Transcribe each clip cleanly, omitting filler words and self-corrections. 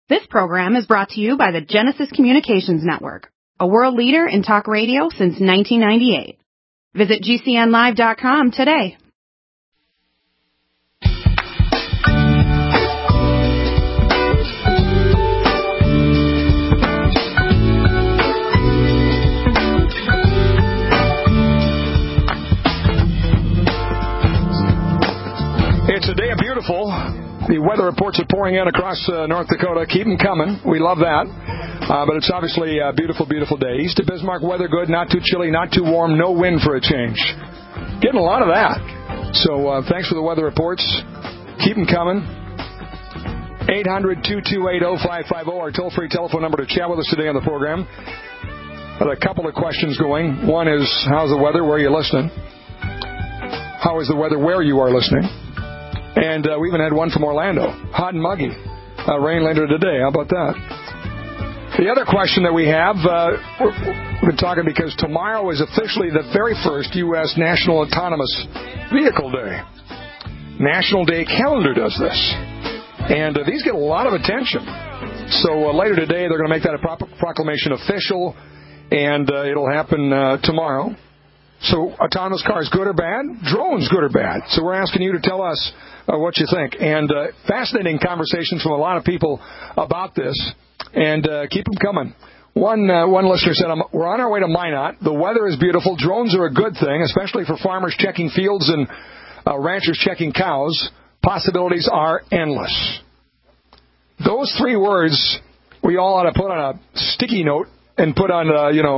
This program is brought to you by the Genesis Communications Network, a world leader in talk radio since 1998. Visit GCNlive.com today. It's a day of beautiful. The weather reports are pouring in across North Dakota. Keep them coming. We love that. But it's obviously a beautiful, beautiful day. East of Bismarck, weather good, not too chilly, not too warm, no wind for a change. Getting a lot of that. So thanks for the weather reports. Keep them coming. 800-228-0550, our toll-free telephone number to chat with us today on the program. Got a couple of questions going. One is, how's the weather? Where are you listening? How is the weather where you are listening? And we even had one from Orlando. Hot and muggy. Rain later today. How about that? The other question that we have, we've been talking because tomorrow is officially the very first U.S. National Autonomous Vehicle Day. National Day calendar does this. And these get a lot of attention. So later today, they're going to make that a proclamation official, and it'll happen tomorrow. So autonomous cars, good or bad? Drones, good or bad? So we're asking you to tell us what you think. And fascinating conversations from a lot of people about this. And keep them coming. One listener said, we're on our way to Minot. The weather is beautiful. Drones are a good thing, especially for farmers checking fields and ranchers checking cows. Possibilities are endless. Those three words we all ought to put on a sticky note and put on,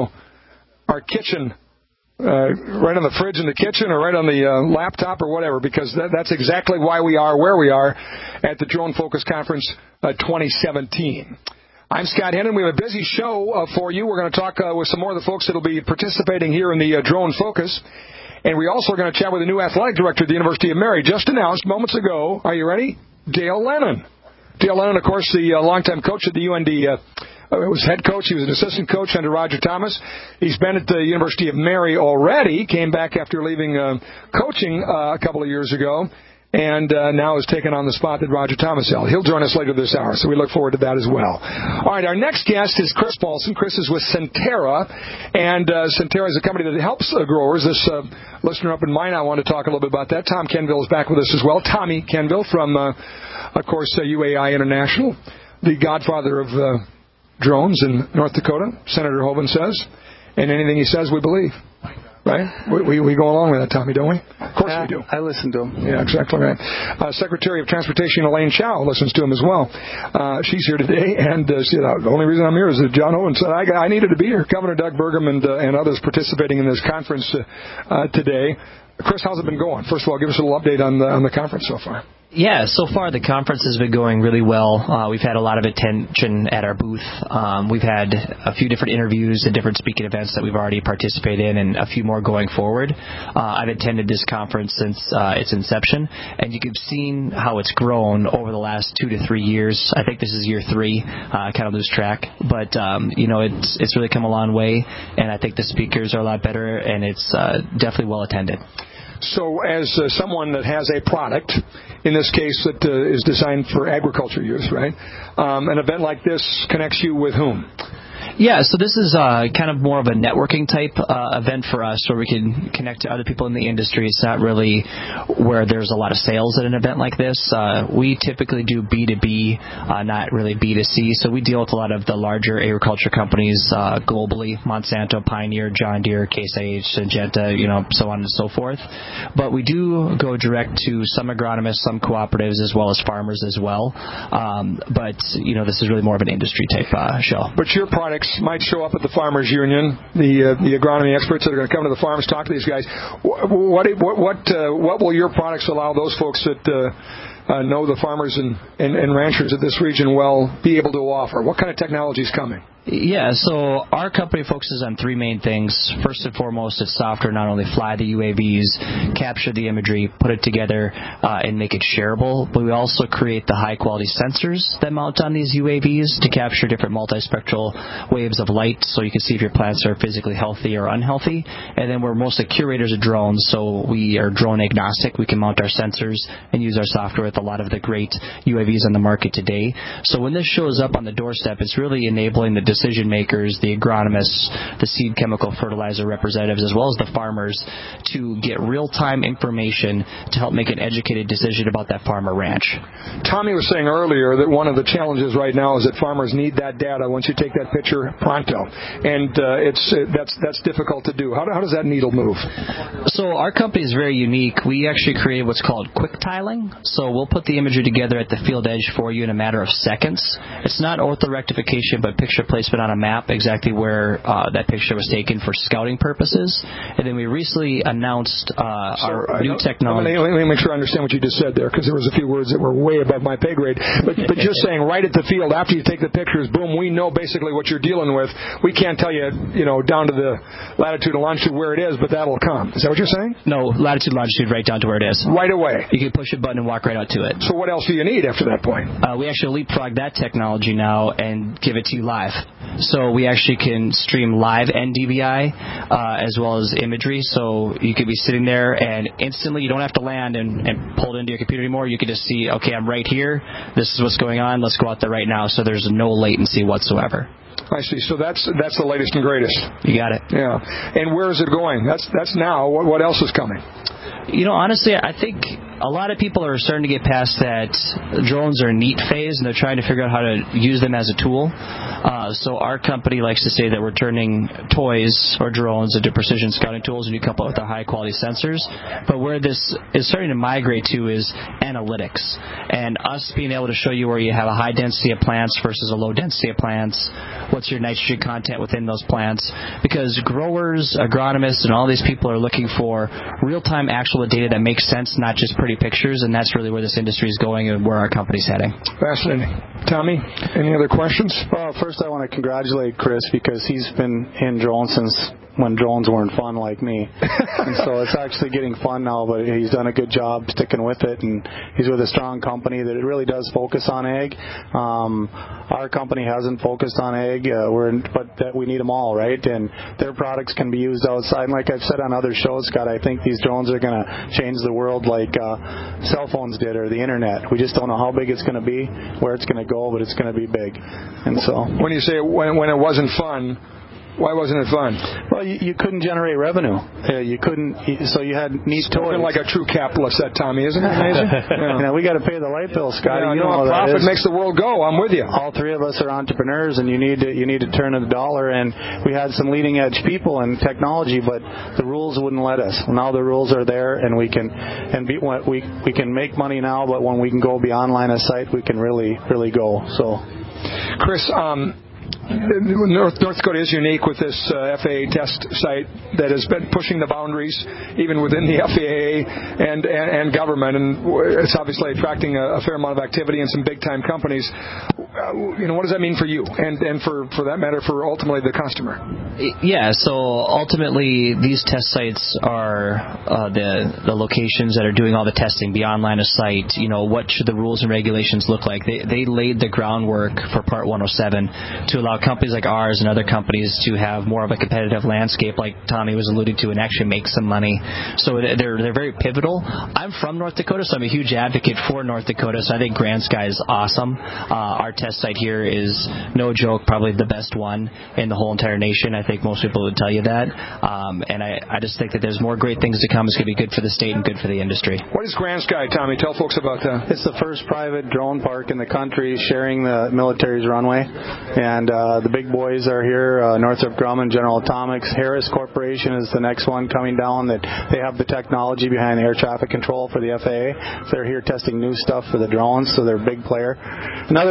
our kitchen. Right on the fridge in the kitchen or right on the laptop or whatever, because that's exactly why we are where we are at the Drone Focus Conference 2017. I'm Scott Hennon. We have a busy show for you. We're going to talk with some more of the folks that will be participating here in the Drone Focus. And we also are going to chat with the new athletic director at the University of Mary, just announced moments ago. Are you ready? Dale Lennon. Dale Lennon, of course, the longtime coach at the UND was head coach. He was an assistant coach under Roger Thomas. He's been at the University of Mary already. Came back after leaving coaching a couple of years ago, and now has taken on the spot that Roger Thomas held. He'll join us later this hour, so we look forward to that as well. All right, our next guest is Chris Paulson. Chris is with Centerra, and Centerra is a company that helps growers. This listener up in Minot, I want to talk a little bit about that. Tom Kenville is back with us as well. Tommy Kenville from, of course, UAI International, the godfather of drones in North Dakota, Senator Hoeven says, and anything he says we believe, right? We go along with that, Tommy, don't we? Of course we do. I listen to him. Yeah, exactly right. Secretary of Transportation Elaine Chao listens to him as well. She's here today, and said, the only reason I'm here is that John Hoeven said I needed to be here. Governor Doug Burgum and others participating in this conference today. Chris, how's it been going? First of all, give us a little update on the conference so far. Yeah, so far the conference has been going really well. We've had a lot of attention at our booth. We've had a few different interviews and different speaking events that we've already participated in, and a few more going forward. I've attended this conference since its inception, and you've seen how it's grown over the last 2 to 3 years. I think this is year 3. I kind of lose track, but it's really come a long way, and I think the speakers are a lot better, and it's definitely well attended. So as someone that has a product, in this case that is designed for agriculture use, right, an event like this connects you with whom? Yeah, so this is kind of more of a networking type event for us where we can connect to other people in the industry. It's not really where there's a lot of sales at an event like this. We typically do B2B, not really B2C. So we deal with a lot of the larger agriculture companies globally, Monsanto, Pioneer, John Deere, Case IH, Syngenta, so on and so forth. But we do go direct to some agronomists, some cooperatives, as well as farmers as well. But this is really more of an industry type show. But your products might show up at the Farmers Union, the agronomy experts that are going to come to the farms, talk to these guys. What will your products allow those folks that know the farmers and ranchers of this region well be able to offer? What kind of technology is coming? Yeah, so our company focuses on three main things. First and foremost, it's software, not only fly the UAVs, capture the imagery, put it together, and make it shareable, but we also create the high-quality sensors that mount on these UAVs to capture different multispectral waves of light so you can see if your plants are physically healthy or unhealthy. And then we're mostly curators of drones, so we are drone agnostic. We can mount our sensors and use our software with a lot of the great UAVs on the market today. So when this shows up on the doorstep, it's really enabling the decision makers, the agronomists, the seed chemical fertilizer representatives, as well as the farmers to get real-time information to help make an educated decision about that farm or ranch. Tommy was saying earlier that one of the challenges right now is that farmers need that data once you take that picture pronto, and that's difficult to do. How does that needle move? So our company is very unique. We actually created what's called quick tiling. So we'll put the imagery together at the field edge for you in a matter of seconds. It's not orthorectification, but picture placement on a map, exactly where that picture was taken for scouting purposes. And then we recently announced our new technology. Let me make sure I understand what you just said there, because there was a few words that were way above my pay grade. But just saying right at the field, after you take the pictures, boom, we know basically what you're dealing with. We can't tell you, down to the latitude and longitude where it is, but that'll come. Is that what you're saying? No, latitude, longitude, right down to where it is. Right away. You can push a button and walk right out to it. So what else do you need after that point? We actually leapfrog that technology now and give it to you live. So we actually can stream live NDVI as well as imagery. So you could be sitting there and instantly, you don't have to land and pull it into your computer anymore. You can just see, okay, I'm right here. This is what's going on. Let's go out there right now. So there's no latency whatsoever. I see. So that's the latest and greatest. You got it. Yeah. And where is it going? That's now. What else is coming? Honestly, I think a lot of people are starting to get past that drones are a neat phase, and they're trying to figure out how to use them as a tool. So our company likes to say that we're turning toys or drones into precision scouting tools, and you couple it with our high-quality sensors. But where this is starting to migrate to is analytics, and us being able to show you where you have a high density of plants versus a low density of plants, what's your nitrogen content within those plants, because growers, agronomists, and all these people are looking for real-time actual data that makes sense, not just pretty pictures, and that's really where this industry is going and where our company's heading. Fascinating. Tommy, any other questions? Well, first I want to congratulate Chris, because he's been in drones since when drones weren't fun like me. And so it's actually getting fun now, but he's done a good job sticking with it, and he's with a strong company that it really does focus on ag. Our company hasn't focused on ag, but that we need them all, right? And their products can be used outside. And like I've said on other shows, Scott, I think these drones are going to change the world like cell phones did, or the internet. We just don't know how big it's going to be, where it's going to go, but it's going to be big. And so when you say when it wasn't fun, why wasn't it fun? Well, you couldn't generate revenue. You couldn't, so you had neat toys. Like a true capitalist, that Tommy, isn't it amazing? Yeah. We got to pay the light bill, Scott. Yeah, profit makes the world go. I'm with you. All three of us are entrepreneurs, and you need to turn a dollar. And we had some leading edge people in technology, but the rules wouldn't let us. Now the rules are there, and we can make money now. But when we can go beyond line of sight, we can really go. So, Chris. North Dakota is unique with this FAA test site that has been pushing the boundaries even within the FAA and government, and it's obviously attracting a fair amount of activity and some big-time companies. What does that mean for you and for that matter for ultimately the customer? Yeah, so ultimately these test sites are the locations that are doing all the testing beyond line of sight. What should the rules and regulations look like? They laid the groundwork for Part 107 to allow companies like ours and other companies to have more of a competitive landscape, like Tommy was alluding to, and actually make some money. So they're very pivotal. I'm from North Dakota, so I'm a huge advocate for North Dakota, so I think Grand Sky is awesome. Our test site here is, no joke, probably the best one in the whole entire nation. I think most people would tell you that. And I just think that there's more great things to come. It's going to be good for the state and good for the industry. What is Grand Sky, Tommy? Tell folks about that. It's the first private drone park in the country sharing the military's runway. And the big boys are here, Northrop Grumman, General Atomics. Harris Corporation is the next one coming down. That they have the technology behind air traffic control for the FAA. So they're here testing new stuff for the drones, so they're a big player. Another one, Scott,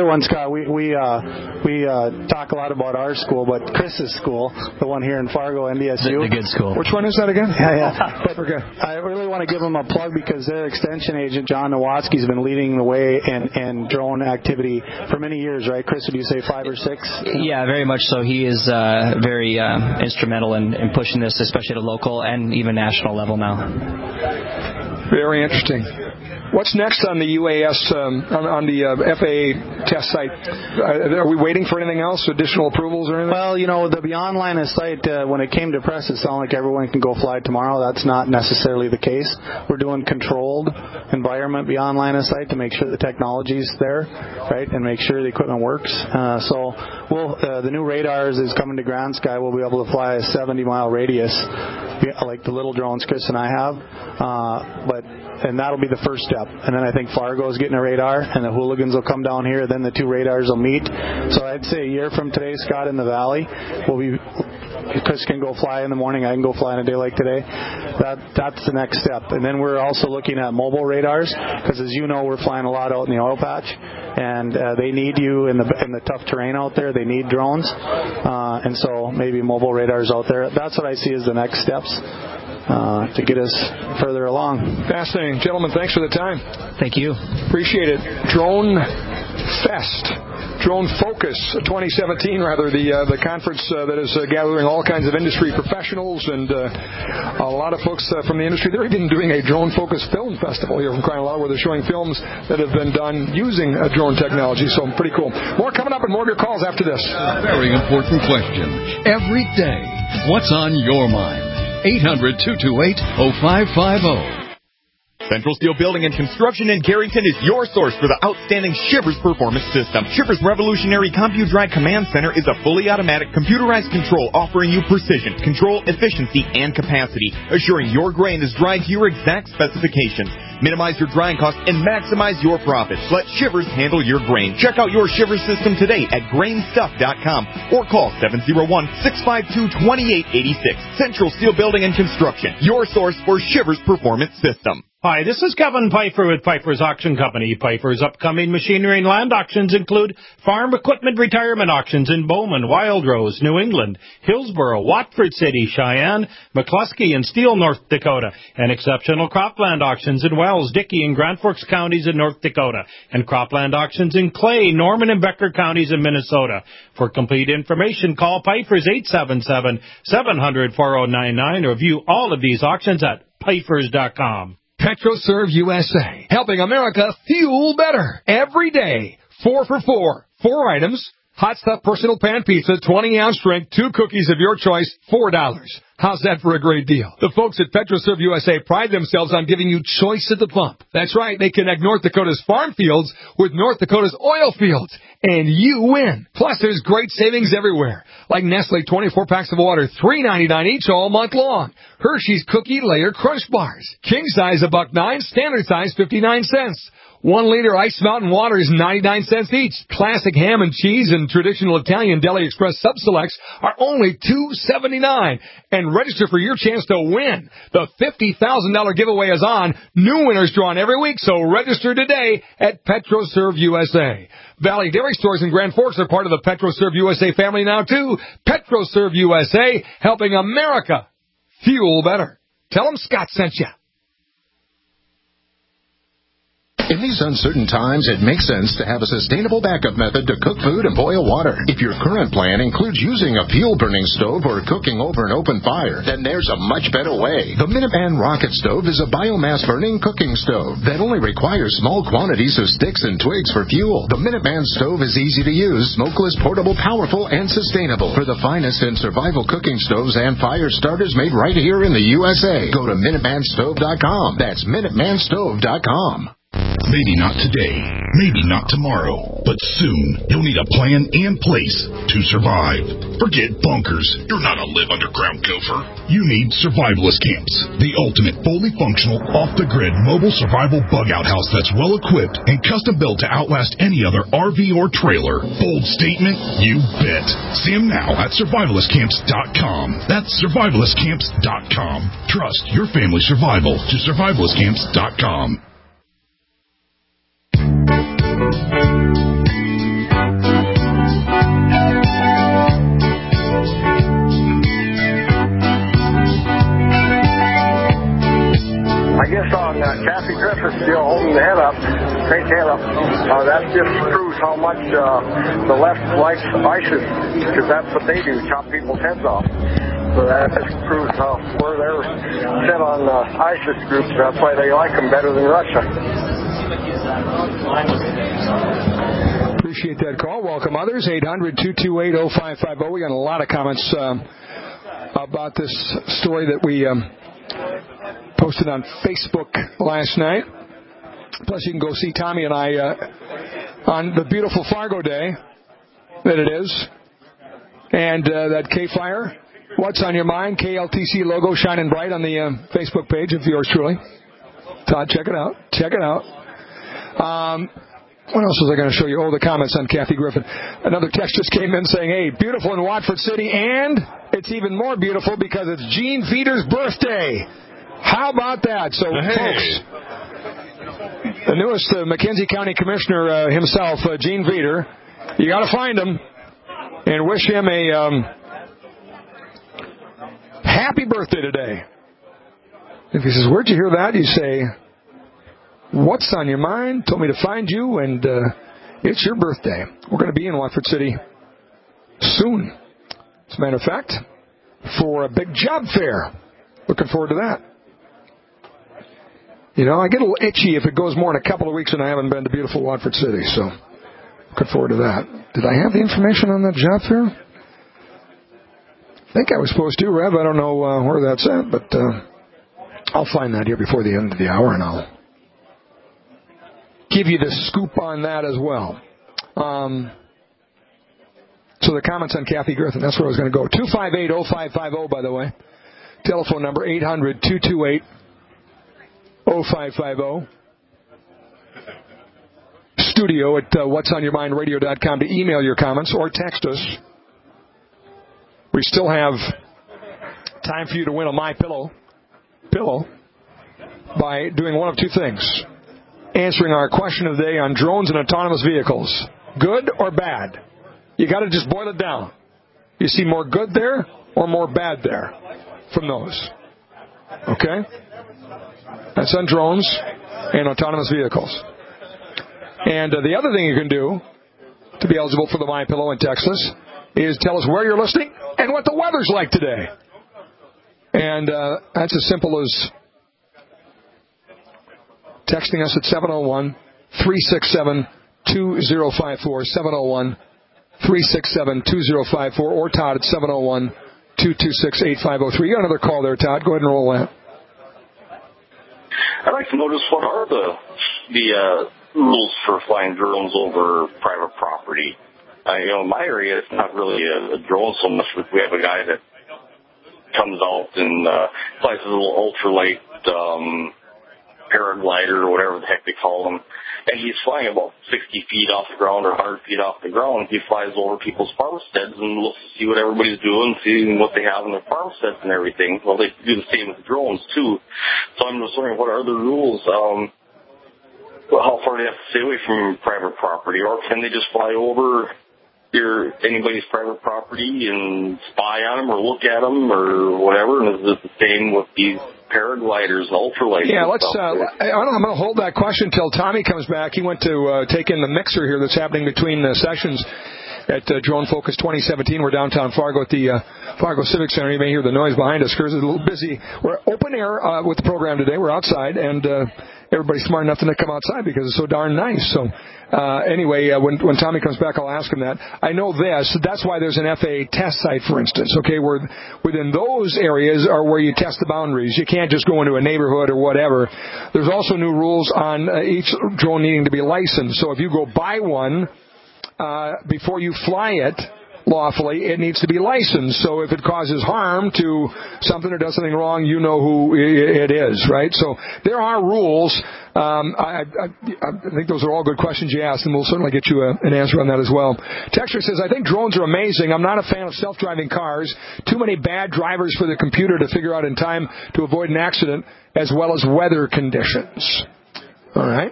Yeah, we talk a lot about our school, but Chris's school, the one here in Fargo, NDSU. The good school. Which one is that again? Yeah. But I really want to give them a plug because their extension agent, John Nowatzki, has been leading the way in drone activity for many years, right, Chris? Would you say 5 or 6? Yeah, very much so. He is very instrumental in pushing this, especially at a local and even national level now. Very interesting. What's next on the UAS, on the FAA test site? Are we waiting for anything else, additional approvals or anything? Well, the beyond line of sight, when it came to press, it sounded like everyone can go fly tomorrow. That's not necessarily the case. We're doing controlled environment beyond line of sight to make sure the technology's there, right, and make sure the equipment works. So the new radars is coming to Grand Sky. We'll be able to fly a 70-mile radius, like the little drones Chris and I have, and that'll be the first step. And then I think Fargo's getting a radar, and the Hooligans will come down here. Then the two radars will meet. So I'd say a year from today, Scott, in the Valley, Chris can go fly in the morning. I can go fly on a day like today. That's the next step. And then we're also looking at mobile radars because, as you know, we're flying a lot out in the oil patch, and they need you in the tough terrain out there. They need drones, and so maybe mobile radars out there. That's what I see as the next steps to get us further along. Fascinating. Gentlemen, thanks for the time. Thank you. Appreciate it. Drone Focus 2017, rather, the conference that is gathering all kinds of industry professionals and a lot of folks from the industry. They're even doing a Drone Focus Film Festival here from Crying where they're showing films that have been done using drone technology, so pretty cool. More coming up and more of your calls after this. Very important question. Every day, what's on your mind? 800-228-0550. Central Steel Building and Construction in Carrington is your source for the outstanding Shivers Performance System. Shivers' revolutionary CompuDry Command Center is a fully automatic computerized control offering you precision, control, efficiency, and capacity, assuring your grain is dried to your exact specifications. Minimize your drying costs and maximize your profits. Let Shivers handle your grain. Check out your Shivers system today at grainstuff.com or call 701-652-2886. Central Steel Building and Construction, your source for Shivers Performance System. Hi, this is Kevin Pfeiffer with Pfeiffer's Auction Company. Pfeiffer's upcoming machinery and land auctions include farm equipment retirement auctions in Bowman, Wildrose, New England, Hillsboro, Watford City, Cheyenne, McCluskey, and Steele, North Dakota, and exceptional cropland auctions in Wells, Dickey, and Grand Forks counties in North Dakota, and cropland auctions in Clay, Norman, and Becker counties in Minnesota. For complete information, call Pfeiffer's 877-700-4099 or view all of these auctions at Pfeiffer's.com. PetroServe USA, helping America fuel better every day. 4 for $4. 4 items. Hot Stuff Personal Pan Pizza, 20-ounce strength, 2 cookies of your choice, $4. How's that for a great deal? The folks at PetroServe USA pride themselves on giving you choice at the pump. That's right, they connect North Dakota's farm fields with North Dakota's oil fields, and you win. Plus, there's great savings everywhere, like Nestle 24 packs of water, $3.99 each all month long. Hershey's Cookie Layer Crunch Bars, king size $1.09, standard size 59 cents. 1 liter Ice Mountain water is 99 cents each. Classic ham and cheese and traditional Italian Deli Express sub-selects are only $2.79. And register for your chance to win. The $50,000 giveaway is on. New winners drawn every week, so register today at PetroServe USA. Valley Dairy Stores in Grand Forks are part of the PetroServe USA family now, too. PetroServe USA, helping America fuel better. Tell them Scott sent you. In these uncertain times, it makes sense to have a sustainable backup method to cook food and boil water. If your current plan includes using a fuel-burning stove or cooking over an open fire, then there's a much better way. The Minuteman Rocket Stove is a biomass-burning cooking stove that only requires small quantities of sticks and twigs for fuel. The Minuteman Stove is easy to use, smokeless, portable, powerful, and sustainable. For the finest in survival cooking stoves and fire starters made right here in the USA, go to MinutemanStove.com. That's MinutemanStove.com. Maybe not today, maybe not tomorrow, but soon you'll need a plan and place to survive. Forget bunkers. You're not a live underground gopher. You need Survivalist Camps, the ultimate fully functional, off-the-grid mobile survival bug-out house that's well-equipped and custom-built to outlast any other RV or trailer. Bold statement? You bet. See them now at survivalistcamps.com. That's survivalistcamps.com. Trust your family's survival to survivalistcamps.com. much the left likes ISIS, because that's what they do, chop people's heads off. So that just proves where they're set on ISIS groups. That's why they like them better than Russia. Appreciate that call. Welcome others. 800-228-0550. We got a lot of comments about this story that we posted on Facebook last night. Plus, you can go see Tommy and I on the beautiful Fargo day that it is. And that K-Fire, What's on Your Mind, KLTC logo shining bright on the Facebook page of yours truly. Todd, check it out. Check it out. What else was I going to show you? Oh, the comments on Kathy Griffin. Another text just came in saying, hey, beautiful in Watford City, and it's even more beautiful because it's Gene Feeder's birthday. How about that? So, folks, the newest McKenzie County Commissioner himself, Gene Feeder, you got to find him and wish him a happy birthday today. If he says, where'd you hear that? You say, what's on your mind? Told me to find you, and it's your birthday. We're going to be in Watford City soon. As a matter of fact, for a big job fair. Looking forward to that. You know, I get a little itchy if it goes more than a couple of weeks and I haven't been to beautiful Watford City, so looking forward to that. Did I have the information on that job fair? I think I was supposed to, Rev. I don't know where that's at, but I'll find that here before the end of the hour, and I'll give you the scoop on that as well. So the comments on Kathy Griffin, that's where I was going to go. 258-0550, by the way. Telephone number 800-228-0550. Studio at whatsonyourmindradio.com to email your comments or text us. We still have time for you to win a MyPillow pillow by doing one of two things. Answering our question of the day on drones and autonomous vehicles. Good or bad? You got to just boil it down. You see more good there or more bad there from those. Okay? That's on drones and autonomous vehicles. And the other thing you can do to be eligible for the MyPillow in Texas is tell us where you're listening and what the weather's like today. And that's as simple as texting us at 701-367-2054, 701-367-2054, or Todd at 701-226-8503. You got another call there, Todd. Go ahead and roll that. I'd like to notice what are the rules for flying drones over private property. In my area, it's not really a drone so much. We have a guy that comes out and flies a little ultralight paraglider or whatever the heck they call them, and he's flying about 60 feet off the ground or 100 feet off the ground. He flies over people's farmsteads and looks to see what everybody's doing, seeing what they have in their farmsteads and everything. Well, they do the same with drones, too. So I'm just wondering, what are the rules? How far do they have to stay away from private property? Or can they just fly over anybody's private property and spy on them or look at them or whatever? And is it the same with these paragliders, ultralights? Yeah, let's. I'm going to hold that question until Tommy comes back. He went to take in the mixer here that's happening between sessions at Drone Focus 2017. We're downtown Fargo at the Fargo Civic Center. You may hear the noise behind us because it's a little busy. We're open air with the program today. We're outside, and everybody's smart enough to come outside because it's so darn nice. So anyway, when Tommy comes back, I'll ask him that. I know this. That's why there's an FAA test site, for instance. Okay, where within those areas are where you test the boundaries. You can't just go into a neighborhood or whatever. There's also new rules on each drone needing to be licensed. So if you go buy one, before you fly it lawfully, it needs to be licensed. So if it causes harm to something or does something wrong, you know who it is, right? So there are rules. I think those are all good questions you asked, and we'll certainly get you an answer on that as well. Texter says, I think drones are amazing. I'm not a fan of self-driving cars. Too many bad drivers for the computer to figure out in time to avoid an accident, as well as weather conditions. All right.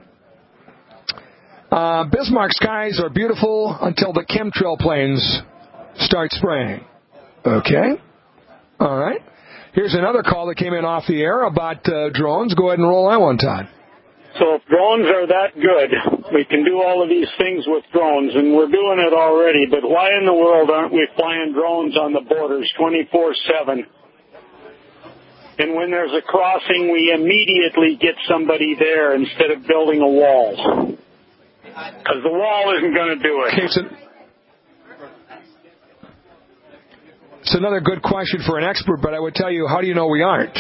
Bismarck skies are beautiful until the chemtrail planes start spraying. Okay. All right. Here's another call that came in off the air about drones. Go ahead and roll that one, Todd. So if drones are that good, we can do all of these things with drones, and we're doing it already, but why in the world aren't we flying drones on the borders 24/7? And when there's a crossing, we immediately get somebody there instead of building a wall. Because the wall isn't going to do it. Okay, it's another good question for an expert, but I would tell you, how do you know we aren't?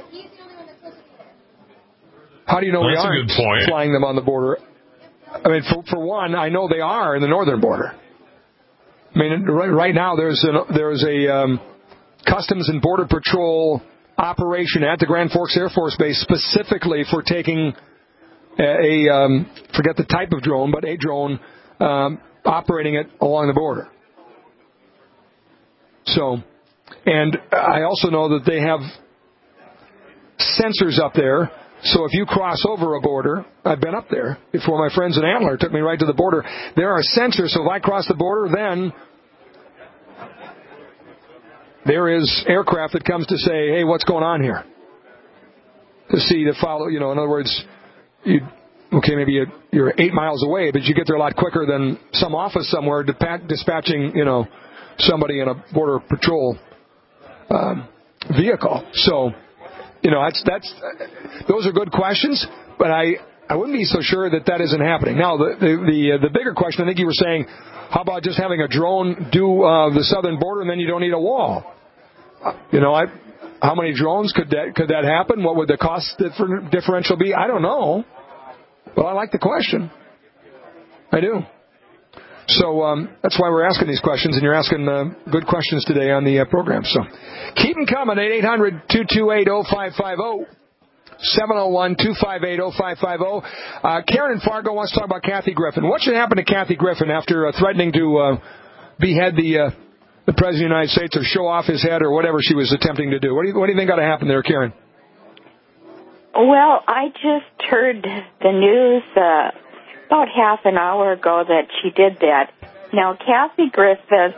How do you know we aren't flying them on the border? I mean, for one, I know they are in the northern border. I mean, right now there's a Customs and Border Patrol operation at the Grand Forks Air Force Base specifically for taking forget the type of drone, but a drone operating it along the border. So, and I also know that they have sensors up there. So if you cross over a border, I've been up there before. My friends in Antler took me right to the border. There are sensors, so if I cross the border, then there is aircraft that comes to say, hey, what's going on here? To follow, in other words, maybe you're 8 miles away, but you get there a lot quicker than some office somewhere dispatching, somebody in a border patrol vehicle. So, those are good questions, but I wouldn't be so sure that isn't happening. Now, the bigger question, I think you were saying, how about just having a drone do the southern border and then you don't need a wall? How many drones could that happen? What would the cost differential be? I don't know, but I like the question. I do. So that's why we're asking these questions, and you're asking good questions today on the program. So keep them coming at 800-228-0550, 701-258-0550. Karen in Fargo wants to talk about Kathy Griffin. What should happen to Kathy Griffin after threatening to behead the President of the United States or show off his head or whatever she was attempting to do? What do you think got to happen there, Karen? Well, I just heard the news about half an hour ago that she did that. Now, Kathy Griffin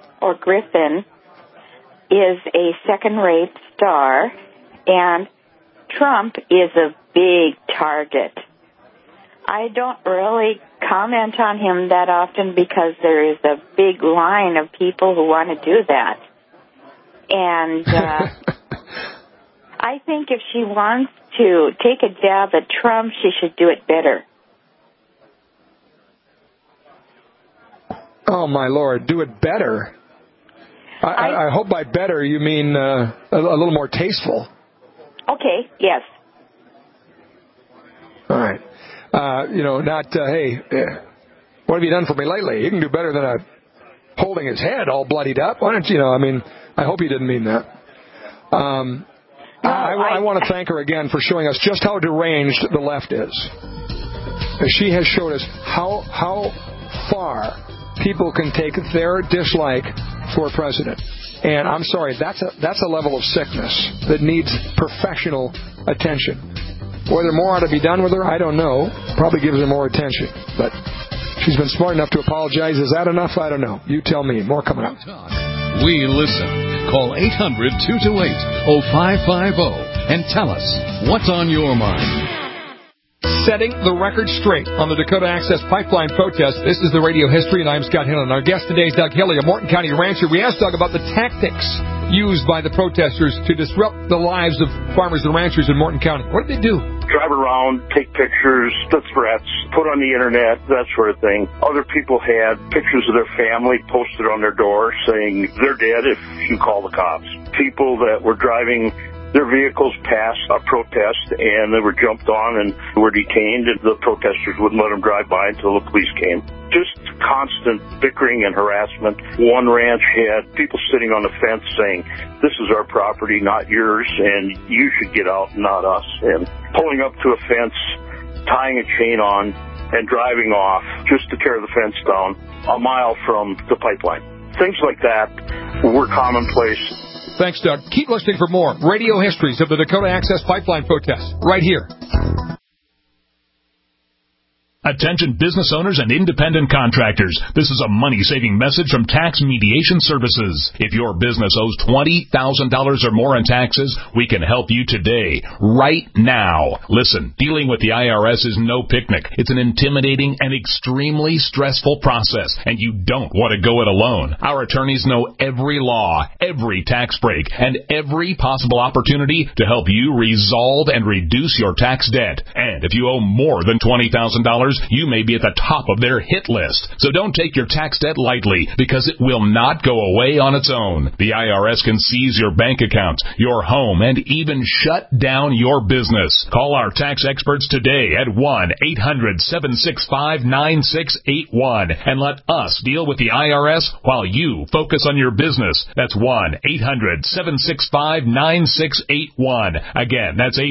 is a second-rate star, and Trump is a big target. I don't really comment on him that often because there is a big line of people who want to do that. And I think if she wants to take a jab at Trump, she should do it better. Oh, my Lord, do it better. I hope by better you mean a little more tasteful. Okay, yes. All right. Hey, what have you done for me lately? You can do better than holding his head all bloodied up. Why don't you, I hope you didn't mean that. I want to thank her again for showing us just how deranged the left is. She has showed us how far people can take their dislike for a president. And I'm sorry, that's a level of sickness that needs professional attention. Whether more ought to be done with her, I don't know. Probably gives her more attention. But she's been smart enough to apologize. Is that enough? I don't know. You tell me. More coming up. We listen. Call 800-228-0550 and tell us what's on your mind. Setting the record straight on the Dakota Access Pipeline protest. This is the Radio History, and I'm Scott Hillen. Our guest today is Doug Hilley, a Morton County rancher. We asked Doug about the tactics used by the protesters to disrupt the lives of farmers and ranchers in Morton County. What did they do? Drive around, take pictures, the threats, put on the internet, that sort of thing. Other people had pictures of their family posted on their door saying they're dead if you call the cops. People that were driving their vehicles passed a protest, and they were jumped on and were detained, and the protesters wouldn't let them drive by until the police came. Just constant bickering and harassment. One ranch had people sitting on the fence saying, this is our property, not yours, and you should get out, not us. And pulling up to a fence, tying a chain on, and driving off just to tear the fence down a mile from the pipeline. Things like that were commonplace. Thanks, Doug. Keep listening for more radio histories of the Dakota Access Pipeline protest right here. Attention business owners and independent contractors. This is a money-saving message from Tax Mediation Services. If your business owes $20,000 or more in taxes, we can help you today, right now. Listen, dealing with the IRS is no picnic. It's an intimidating and extremely stressful process, and you don't want to go it alone. Our attorneys know every law, every tax break, and every possible opportunity to help you resolve and reduce your tax debt. And if you owe more than $20,000, you may be at the top of their hit list. So don't take your tax debt lightly, because it will not go away on its own. The IRS can seize your bank accounts, your home, and even shut down your business. Call our tax experts today at 1-800-765-9681 and let us deal with the IRS while you focus on your business. That's 1-800-765-9681. Again, that's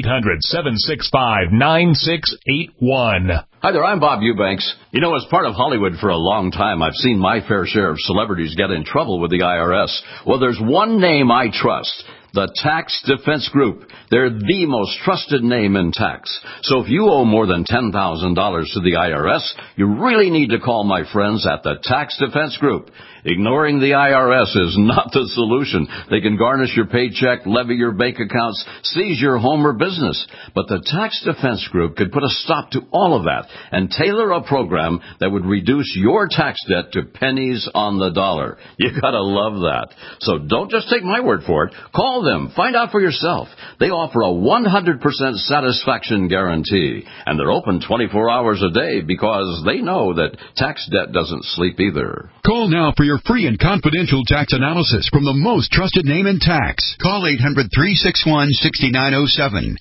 800-765-9681. Hi there, I'm Bob Eubanks. You know, as part of Hollywood for a long time, I've seen my fair share of celebrities get in trouble with the IRS. Well, there's one name I trust. The Tax Defense Group. They're the most trusted name in tax. So if you owe more than $10,000 to the IRS, you really need to call my friends at the Tax Defense Group. Ignoring the IRS is not the solution. They can garnish your paycheck, levy your bank accounts, seize your home or business. But the Tax Defense Group could put a stop to all of that and tailor a program that would reduce your tax debt to pennies on the dollar. You gotta love that. So don't just take my word for it. Call them. Find out for yourself. They offer a 100% satisfaction guarantee. And they're open 24 hours a day because they know that tax debt doesn't sleep either. Call now for your free and confidential tax analysis from the most trusted name in tax. Call 800-361-6907.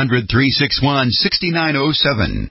800-361-6907.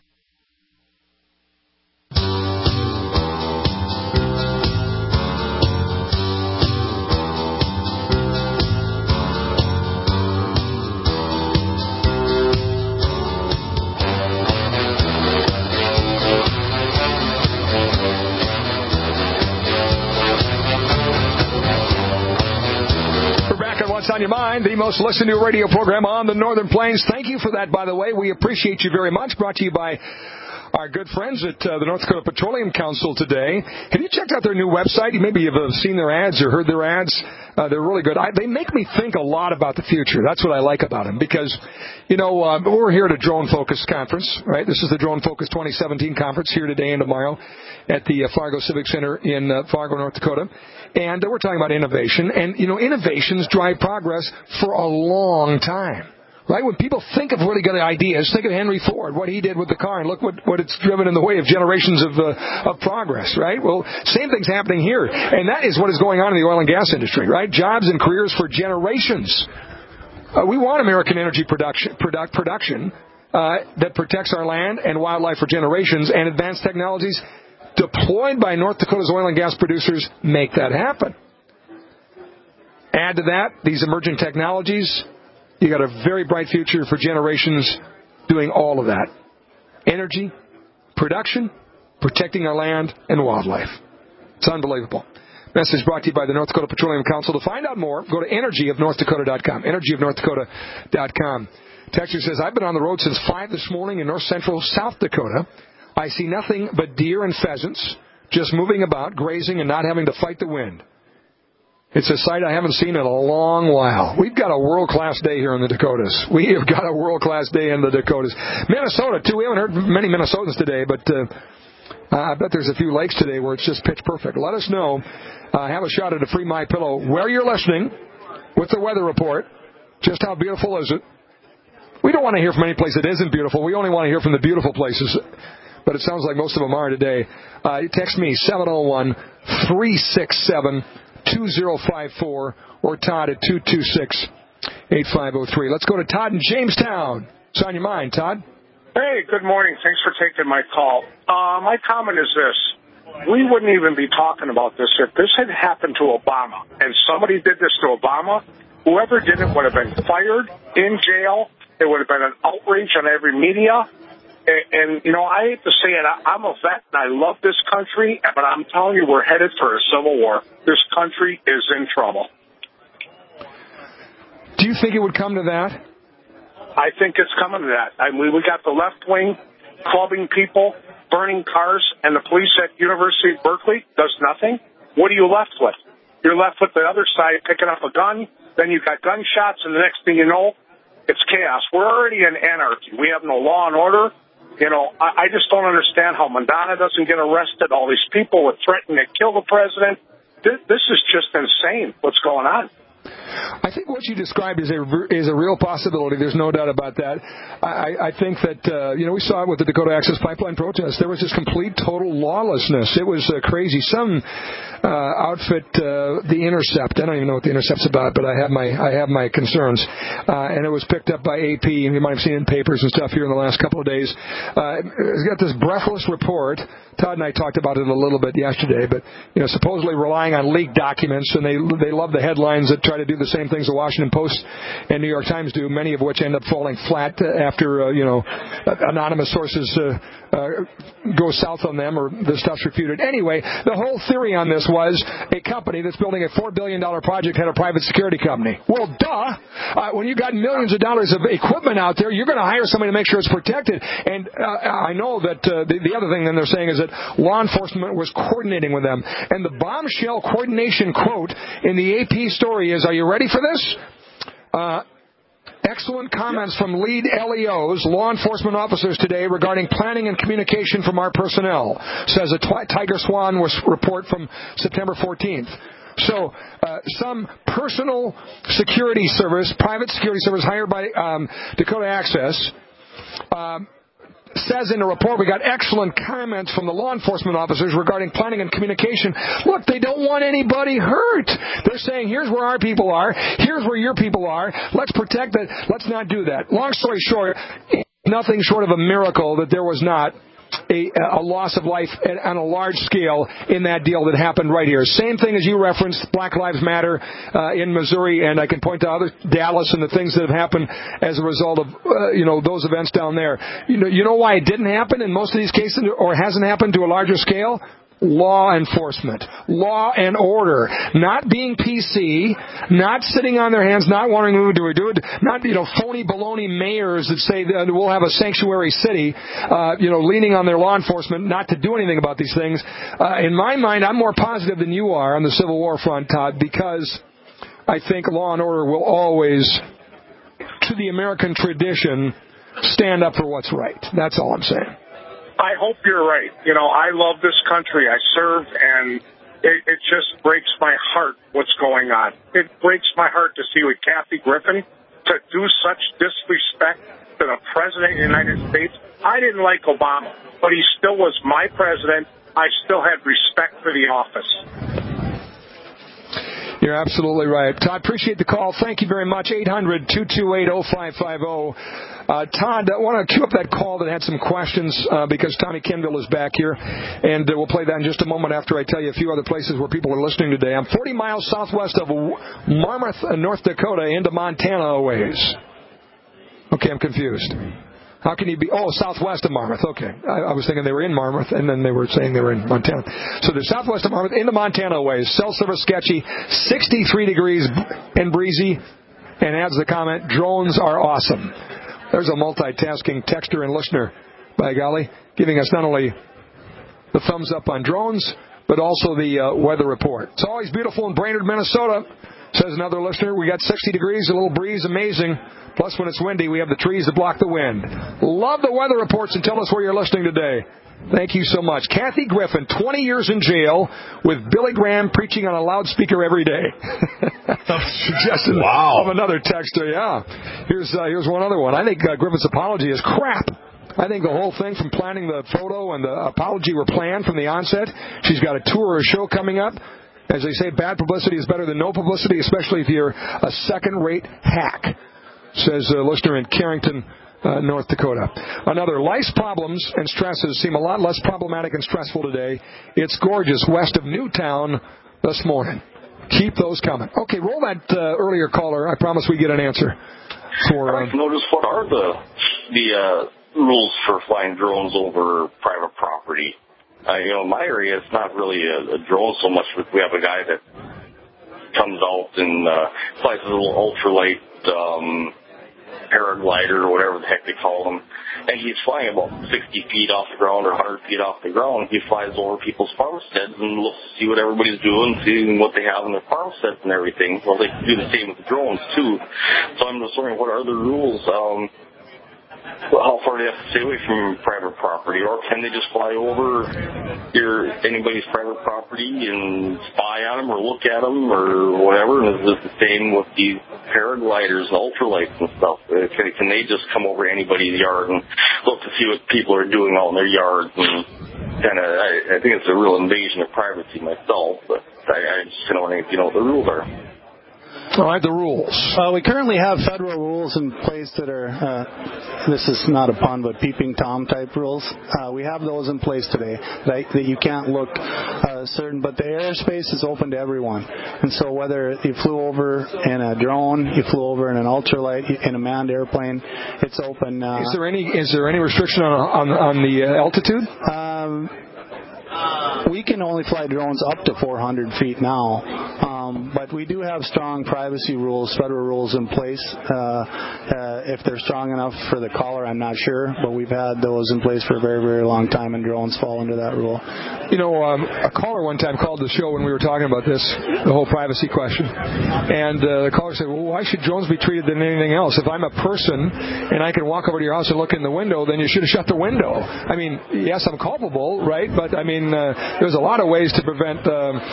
What's on Your Mind, the most listened to radio program on the Northern Plains. Thank you for that, by the way. We appreciate you very much. Brought to you by our good friends at the North Dakota Petroleum Council today. Have you checked out their new website? Maybe you've seen their ads or heard their ads. They're really good. They make me think a lot about the future. That's what I like about them because, you know, we're here at a Drone Focus conference, right? This is the Drone Focus 2017 conference here today and tomorrow at the Fargo Civic Center in Fargo, North Dakota. And we're talking about innovation. And, you know, innovations drive progress for a long time. Right? When people think of really good ideas, think of Henry Ford, what he did with the car, and look what it's driven in the way of generations of progress, right? Well, same thing's happening here. And that is what is going on in the oil and gas industry, right? Jobs and careers for generations. We want American energy production that protects our land and wildlife for generations, and advanced technologies deployed by North Dakota's oil and gas producers make that happen. Add to that these emerging technologies, you got a very bright future for generations doing all of that. Energy, production, protecting our land and wildlife. It's unbelievable. Message brought to you by the North Dakota Petroleum Council. To find out more, go to energyofnorthdakota.com. Energyofnorthdakota.com. Texture says, I've been on the road since 5 this morning in north central South Dakota. I see nothing but deer and pheasants just moving about, grazing, and not having to fight the wind. It's a sight I haven't seen in a long while. We've got a world-class day here in the Dakotas. We have got a world-class day in the Dakotas. Minnesota, too. We haven't heard many Minnesotans today, but I bet there's a few lakes today where it's just pitch perfect. Let us know. Have a shot at a free My Pillow where you're listening with the weather report. Just how beautiful is it? We don't want to hear from any place that isn't beautiful. We only want to hear from the beautiful places. But it sounds like most of them are today. Text me, 701-367-2054, or Todd at 226-8503. Let's go to Todd in Jamestown. What's on your mind, Todd? Hey, good morning. Thanks for taking my call. My comment is this. We wouldn't even be talking about this if this had happened to Obama and somebody did this to Obama. Whoever did it would have been fired, in jail. It would have been an outrage on every media. And, you know, I hate to say it, I'm a vet and I love this country, but I'm telling you, we're headed for a civil war. This country is in trouble. Do you think it would come to that? I think it's coming to that. I mean, we got the left wing clubbing people, burning cars, and the police at University of Berkeley does nothing, what are you left with? You're left with the other side picking up a gun, then you've got gunshots, and the next thing you know, it's chaos. We're already in anarchy. We have no law and order. You know, I just don't understand how Mandana doesn't get arrested. All these people would threaten to kill the president. This is just insane what's going on. I think what you described is a real possibility. There's no doubt about that. I think that, we saw it with the Dakota Access Pipeline protest. There was just complete, total lawlessness. It was crazy. Some outfit, The Intercept. I don't even know what The Intercept's about, but I have my concerns. And it was picked up by AP, and you might have seen it in papers and stuff here in the last couple of days. It's got this breathless report. Todd and I talked about it a little bit yesterday, but supposedly relying on leaked documents, and they love the headlines that try to do the same things the Washington Post and New York Times do, many of which end up falling flat after anonymous sources go south on them or the stuff's refuted. Anyway, the whole theory on this was a company that's building a $4 billion project had a private security company. Well, duh! When you got millions of dollars of equipment out there, you're going to hire somebody to make sure it's protected. And I know that the other thing then they're saying is that law enforcement was coordinating with them. And the bombshell coordination quote in the AP story is, are you ready for this? Excellent comments from lead LEOs, law enforcement officers today regarding planning and communication from our personnel, says a Tiger Swan report from September 14th. So some personal security service, private security service hired by Dakota Access, says in a report we got excellent comments from the law enforcement officers regarding planning and communication. Look, they don't want anybody hurt. They're saying, here's where our people are, here's where your people are, let's protect that, let's not do that. Long story short, nothing short of a miracle that there was not a loss of life on a large scale in that deal that happened right here. Same thing as you referenced, Black Lives Matter in Missouri, and I can point to other Dallas and the things that have happened as a result of those events down there. You know why it didn't happen in most of these cases, or hasn't happened to a larger scale? Law enforcement, law and order, not being PC, not sitting on their hands, not wanting to do it, not phony baloney mayors that say that we'll have a sanctuary city, leaning on their law enforcement not to do anything about these things. In my mind, I'm more positive than you are on the Civil War front, Todd, because I think law and order will always, to the American tradition, stand up for what's right. That's all I'm saying. I hope you're right. I love this country. I served, and it just breaks my heart what's going on. It breaks my heart to see with Kathy Griffin to do such disrespect to the President of the United States. I didn't like Obama, but he still was my president. I still had respect for the office. You're absolutely right. Todd, appreciate the call. Thank you very much. 800-228-0550. Todd, I want to cue up that call that had some questions because Tommy Kenville is back here, and we'll play that in just a moment after I tell you a few other places where people are listening today. I'm 40 miles southwest of Marmarth, North Dakota, into Montana a ways. Okay, I'm confused. How can you be? Oh, southwest of Marmarth. Okay. I was thinking they were in Marmarth, and then they were saying they were in Montana. So they're southwest of Marmarth into Montana ways. Cell service sketchy, 63 degrees and breezy, and adds the comment, drones are awesome. There's a multitasking texter and listener, by golly, giving us not only the thumbs up on drones, but also the weather report. It's always beautiful in Brainerd, Minnesota, says another listener. We got 60 degrees, a little breeze, amazing. Plus, when it's windy, we have the trees that block the wind. Love the weather reports, and tell us where you're listening today. Thank you so much. Kathy Griffin, 20 years in jail with Billy Graham preaching on a loudspeaker every day. Suggestion of another texter, yeah. Here's one other one. I think Griffin's apology is crap. I think the whole thing from planning the photo and the apology were planned from the onset. She's got a tour or a show coming up. As they say, bad publicity is better than no publicity, especially if you're a second-rate hack, says a listener in Carrington, North Dakota. Another, life's problems and stresses seem a lot less problematic and stressful today. It's gorgeous west of Newtown this morning. Keep those coming. Okay, roll that earlier caller. I promise we get an answer. I'd like to notice what are the rules for flying drones over private property. In my area, it's not really a drone so much. We have a guy that comes out and flies a little ultralight paraglider or whatever the heck they call them, and he's flying about 60 feet off the ground or 100 feet off the ground. He flies over people's farmsteads and looks to see what everybody's doing, seeing what they have in their farmsteads and everything. Well, they do the same with the drones, too. So I'm just wondering, what are the rules? How far do they have to stay away from private property? Or can they just fly over anybody's private property and spy on them or look at them or whatever? And is it the same with these paragliders and ultralights and stuff? Can they just come over anybody's yard and look to see what people are doing out in their yards? And I think it's a real invasion of privacy myself, but I just kind of want to what the rules are. All right, the rules. We currently have federal rules in place that are, this is not a pun, but peeping Tom type rules. We have those in place today that you can't look certain, but the airspace is open to everyone. And so whether you flew over in a drone, you flew over in an ultralight, in a manned airplane, it's open. Is there any restriction on the altitude? We can only fly drones up to 400 feet now. But we do have strong privacy rules, federal rules in place. If they're strong enough for the caller, I'm not sure, but we've had those in place for a very, very long time, and drones fall under that rule. A caller one time called the show when we were talking about this, the whole privacy question, and the caller said, well, why should drones be treated than anything else? If I'm a person and I can walk over to your house and look in the window, then you should have shut the window. I mean, yes, I'm culpable, right? But, I mean, there's a lot of ways to prevent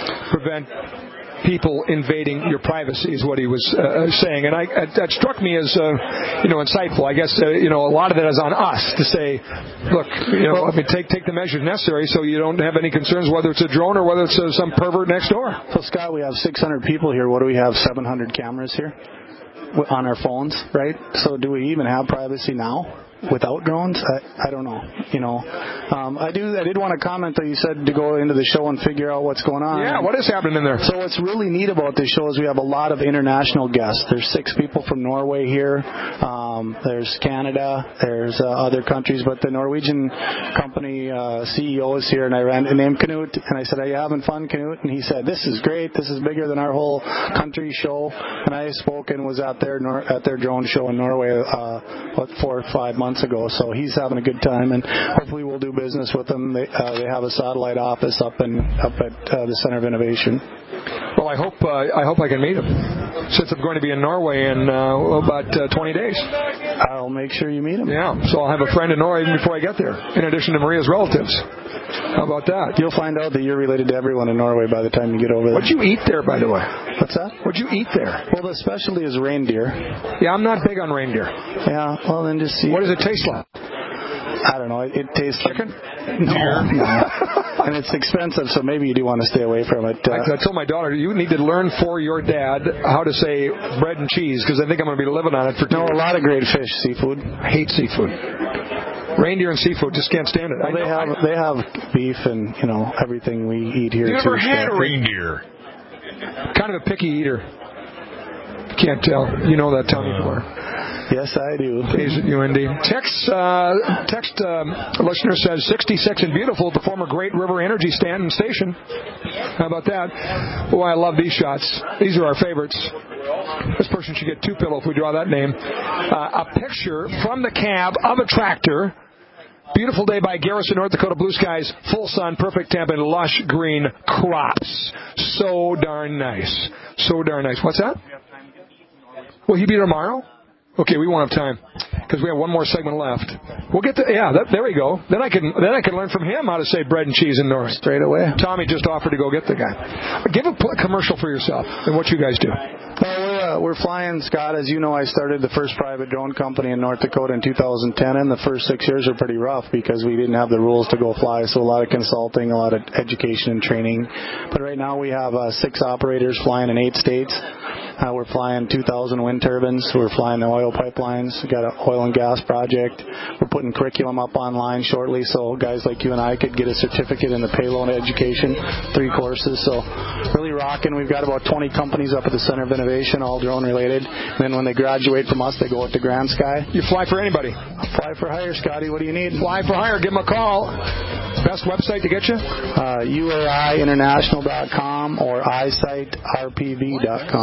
people invading your privacy, is what he was saying, and that struck me as insightful. I guess a lot of that is on us to say, look, take the measures necessary so you don't have any concerns whether it's a drone or whether it's some pervert next door. So Scott, we have 600 people here. What do we have? 700 cameras here on our phones, right? So do we even have privacy now without drones? I don't know. I did want to comment that you said to go into the show and figure out what's going on. Yeah, what is happening in there? So what's really neat about this show is we have a lot of international guests. There's 6 people from Norway here. There's Canada. There's other countries, but the Norwegian company CEO is here, and I named Knut, and I said, are you having fun, Knut? And he said, this is great. This is bigger than our whole country show. And I spoke and was at their drone show in Norway 4 or 5 months ago, so he's having a good time, and hopefully we'll do business with them. They have a satellite office up at the Center of Innovation. Well, I hope I can meet him, since I'm going to be in Norway in about 20 days. I'll make sure you meet him. Yeah, so I'll have a friend in Norway even before I get there, in addition to Maria's relatives. How about that? You'll find out that you're related to everyone in Norway by the time you get over there. What'd you eat there, by the way? What's that? What'd you eat there? Well, the specialty is reindeer. Yeah, I'm not big on reindeer. Yeah, well, then just see. What does it taste like? I don't know. It tastes chicken? No. And it's expensive, so maybe you do want to stay away from it. I told my daughter, you need to learn for your dad how to say bread and cheese, because I think I'm going to be living on it for 2 years. A lot of great fish, seafood. I hate seafood. Reindeer and seafood, just can't stand it. Well, they have beef and everything we eat here. You never had reindeer? Kind of a picky eater. Can't tell. You know that, Tommy. Yes, I do. UND. Text listener says 66 and beautiful at the former Great River Energy stand and station. How about that? Oh, I love these shots. These are our favorites. This person should get 2 pillow if we draw that name. A picture from the cab of a tractor. Beautiful day by Garrison, North Dakota. Blue skies, full sun, perfect temp, and lush green crops. So darn nice. So darn nice. What's that? Will he be tomorrow? Okay, we won't have time because we have one more segment left. We'll get to there we go. Then I can learn from him how to say bread and cheese in North straight away. Tommy just offered to go get the guy. Give a commercial for yourself and what you guys do. Well, we're flying, Scott. As you know, I started the first private drone company in North Dakota in 2010, and the first 6 years were pretty rough because we didn't have the rules to go fly, so a lot of consulting, a lot of education and training. But right now we have 6 operators flying in 8 states. We're flying 2,000 wind turbines. We're flying the oil pipelines. We've got an oil and gas project. We're putting curriculum up online shortly so guys like you and I could get a certificate in the payload education, 3 courses. So really rocking. We've got about 20 companies up at the Center of Innovation, all drone related. And then when they graduate from us, they go out to Grand Sky. You fly for anybody? Fly for hire, Scotty. What do you need? Fly for hire. Give them a call. Best website to get you? UAIinternational.com or eyesightrpv.com.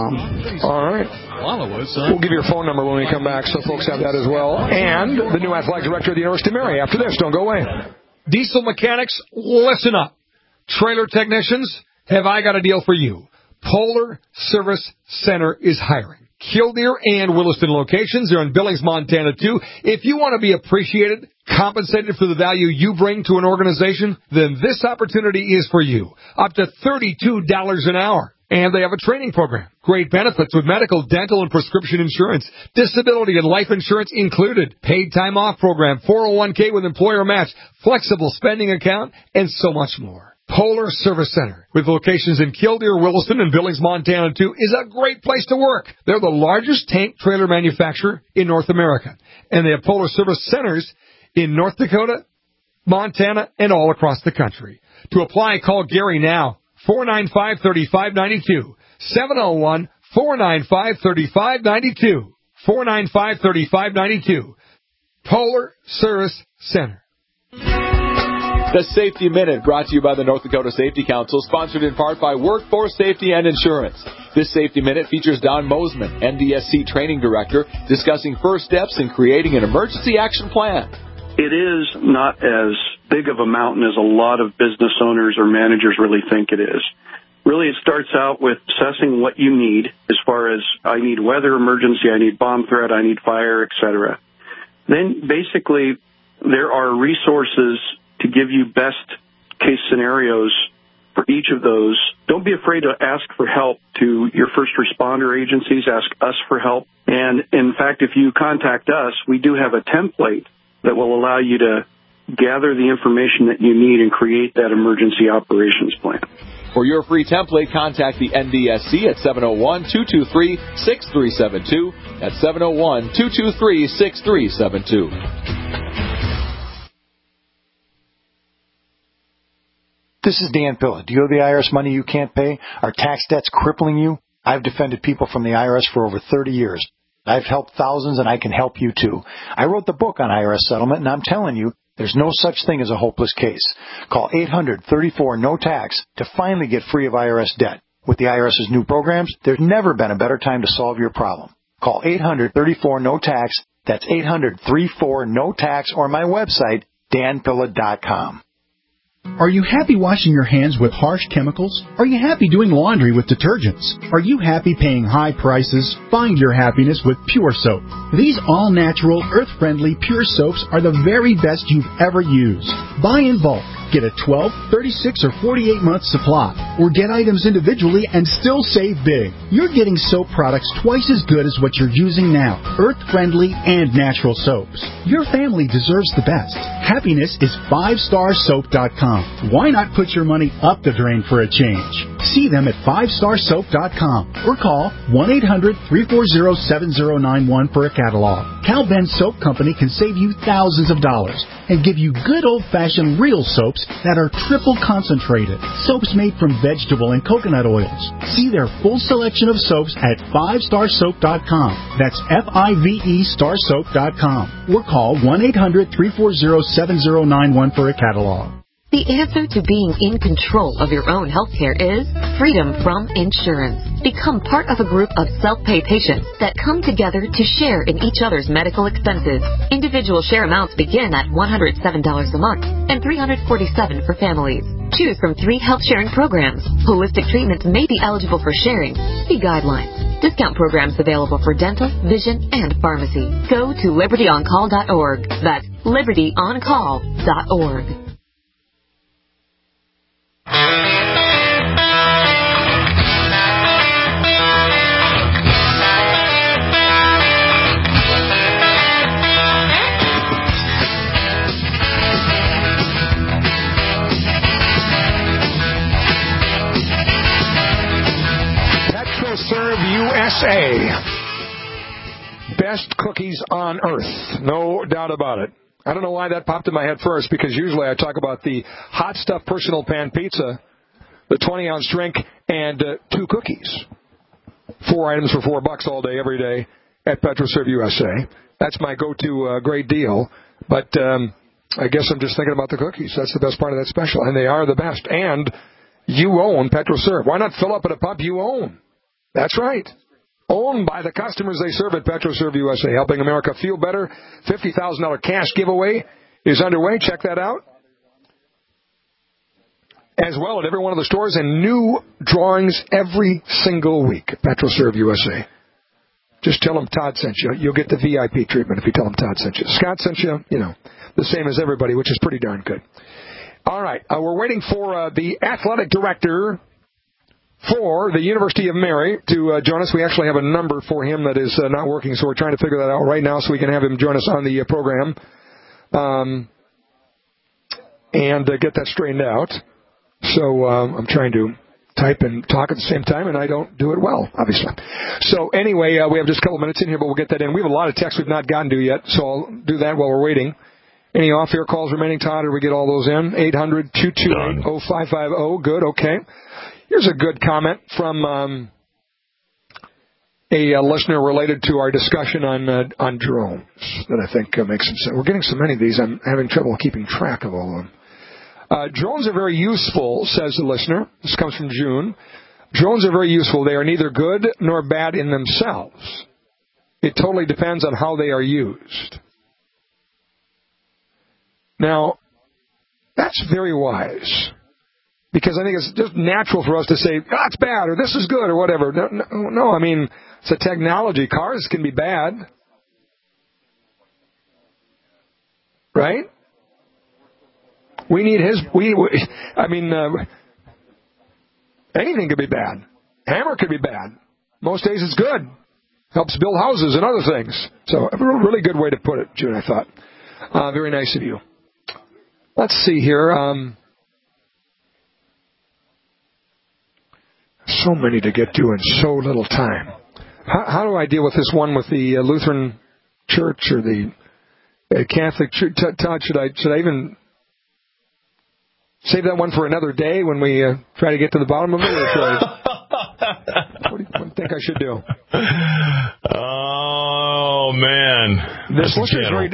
All right. Follow us We'll give you your phone number when we come back, so folks have that as well. And the new athletic director of the University of Mary after this. Don't go away. Diesel mechanics, listen up. Trailer technicians, have I got a deal for you. Polar Service Center is hiring. Killdeer and Williston locations. They're in Billings, Montana, too. If you want to be appreciated, compensated for the value you bring to an organization, then this opportunity is for you. Up to $32 an hour. And they have a training program. Great benefits with medical, dental, and prescription insurance. Disability and life insurance included. Paid time off program, 401k with employer match, flexible spending account, and so much more. Polar Service Center, with locations in Killdeer, Williston, and Billings, Montana, too, is a great place to work. They're the largest tank trailer manufacturer in North America. And they have Polar Service Centers in North Dakota, Montana, and all across the country. To apply, call Gary now. 495-3592. 701-495-3592. 495-3592. Polar Service Center. The Safety Minute, brought to you by the North Dakota Safety Council, sponsored in part by Workforce Safety and Insurance. This Safety Minute features Don Mosman, NDSC Training Director, discussing first steps in creating an emergency action plan. It is not as big of a mountain as a lot of business owners or managers really think it is. Really, it starts out with assessing what you need as far as I need weather emergency, I need bomb threat, I need fire, etc. Then basically there are resources to give you best case scenarios for each of those. Don't be afraid to ask for help to your first responder agencies. Ask us for help. And in fact, if you contact us, we do have a template that will allow you to gather the information that you need and create that emergency operations plan. For your free template, contact the NDSC at 701-223-6372. That's 701-223-6372. This is Dan Pilla. Do you owe the IRS money you can't pay? Are tax debts crippling you? I've defended people from the IRS for over 30 years. I've helped thousands, and I can help you, too. I wrote the book on IRS settlement, and I'm telling you, there's no such thing as a hopeless case. Call 800-34-NO-TAX to finally get free of IRS debt. With the IRS's new programs, there's never been a better time to solve your problem. Call 800-34-NO-TAX. That's 800-34-NO-TAX, or my website, danpilla.com. Are you happy washing your hands with harsh chemicals? Are you happy doing laundry with detergents? Are you happy paying high prices? Find your happiness with Pure Soap. These all-natural, earth-friendly Pure Soaps are the very best you've ever used. Buy in bulk. Get a 12, 36, or 48-month supply. Or get items individually and still save big. You're getting soap products twice as good as what you're using now. Earth-friendly and natural soaps. Your family deserves the best. Happiness is 5starsoap.com. Why not put your money up the drain for a change? See them at 5starsoap.com or call 1-800-340-7091 for a catalog. Cal Ben Soap Company can save you thousands of dollars and give you good old-fashioned real soaps that are triple concentrated. Soaps made from vegetable and coconut oils. See their full selection of soaps at 5starsoap.com. That's F-I-V-E starsoap.com. Or call 1-800-340-7091 for a catalog. The answer to being in control of your own health care is freedom from insurance. Become part of a group of self-pay patients that come together to share in each other's medical expenses. Individual share amounts begin at $107 a month and $347 for families. Choose from 3 health sharing programs. Holistic treatments may be eligible for sharing. See guidelines. Discount programs available for dental, vision, and pharmacy. Go to libertyoncall.org. That's libertyoncall.org. Serve USA. Best cookies on earth. No doubt about it. I don't know why that popped in my head first, because usually I talk about the hot stuff personal pan pizza, the 20-ounce drink, and 2 cookies. 4 items for $4 all day, every day at PetroServe USA. That's my go-to great deal. But I guess I'm just thinking about the cookies. That's the best part of that special. And they are the best. And you own PetroServe. Why not fill up at a pump you own? That's right. owned by the customers they serve at PetroServe USA, helping America feel better. $50,000 cash giveaway is underway. Check that out. As well at every one of the stores, and new drawings every single week at PetroServe USA. Just tell them Todd sent you. You'll get the VIP treatment if you tell them Todd sent you. Scott sent you, the same as everybody, which is pretty darn good. All right, we're waiting for the athletic director for the University of Mary to join us. We actually have a number for him that is not working, so we're trying to figure that out right now so we can have him join us on the program and get that straightened out. So I'm trying to type and talk at the same time, and I don't do it well, obviously. So anyway, we have just a couple minutes in here, but we'll get that in. We have a lot of texts we've not gotten to yet, so I'll do that while we're waiting. Any off-air calls remaining, Todd, or we get all those in? 800-228-0550. Good, okay. Here's a good comment from a listener related to our discussion on drones that I think makes some sense. We're getting so many of these, I'm having trouble keeping track of all of them. Drones are very useful, says the listener. This comes from June. Drones are very useful. They are neither good nor bad in themselves. It totally depends on how they are used. Now, that's very wise. Because I think it's just natural for us to say, it's bad, or this is good, or whatever. No, I mean, it's a technology. Cars can be bad. Right? We need anything could be bad. Hammer could be bad. Most days it's good. Helps build houses and other things. So a really good way to put it, June, I thought. Very nice of you. Let's see here. So many to get to in so little time. How do I deal with this one with the Lutheran Church or the Catholic Church? Todd, should I even save that one for another day when we try to get to the bottom of it? Or should I, what do you think I should do? Oh, man. This listener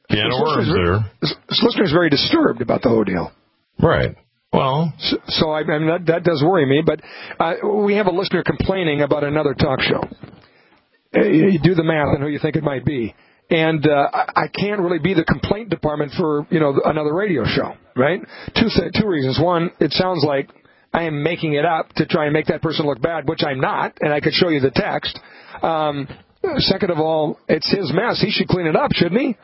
is very disturbed about the whole deal. Right. Well, so I mean, that does worry me, but we have a listener complaining about another talk show. You do the math on who you think it might be. And I can't really be the complaint department for, another radio show, right? Two reasons. One, it sounds like I am making it up to try and make that person look bad, which I'm not, and I could show you the text. Second of all, it's his mess. He should clean it up, shouldn't he?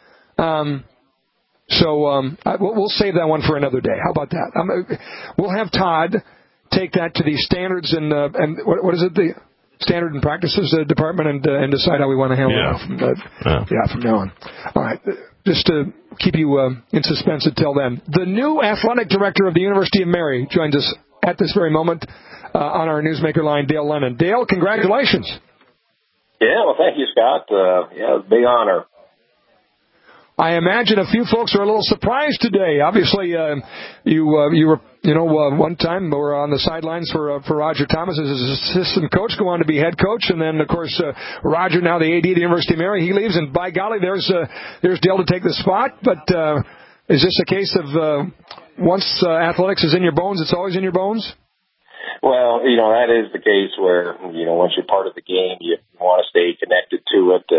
We'll save that one for another day. How about that? We'll have Todd take that to the standards and what is it? The standard and practices department and decide how we want to handle it from now on. All right. Just to keep you in suspense until then. The new athletic director of the University of Mary joins us at this very moment on our newsmaker line, Dale Lennon. Dale, congratulations. Yeah, well, thank you, Scott. Big honor. I imagine a few folks are a little surprised today. Obviously, you were, one time were on the sidelines for Roger Thomas as his assistant coach, go on to be head coach, and then of course Roger, now the AD at the University of Mary, he leaves, and by golly, there's Dale to take the spot. But is this a case of once athletics is in your bones, it's always in your bones? Well, that is the case where once you're part of the game, you want to stay connected to it,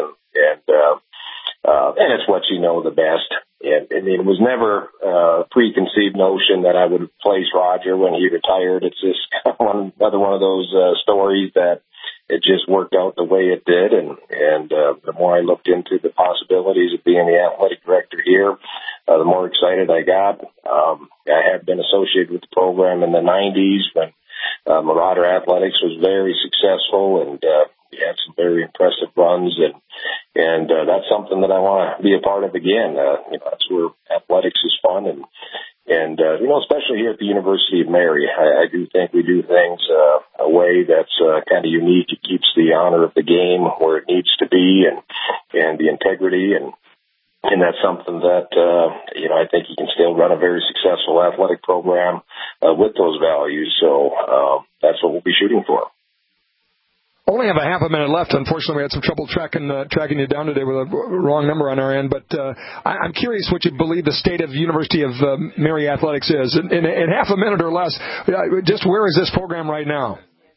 and it's what you know the best. And it was never a preconceived notion that I would place Roger when he retired. It's just another one of those stories that it just worked out the way it did. And the more I looked into the possibilities of being the athletic director here, the more excited I got. I had been associated with the program in the 90s when Marauder Athletics was very successful, and we had some very impressive runs, and that's something that I want to be a part of again. That's where athletics is fun, and especially here at the University of Mary, I do think we do things a way that's kind of unique. It keeps the honor of the game where it needs to be, and the integrity, and that's something that, I think you can still run a very successful athletic program with those values. So that's what we'll be shooting for. Only have a half a minute left. Unfortunately, we had some trouble tracking you down today with a wrong number on our end. But I'm curious what you believe the state of University of Mary Athletics is. In half a minute or less, just where is this program right now?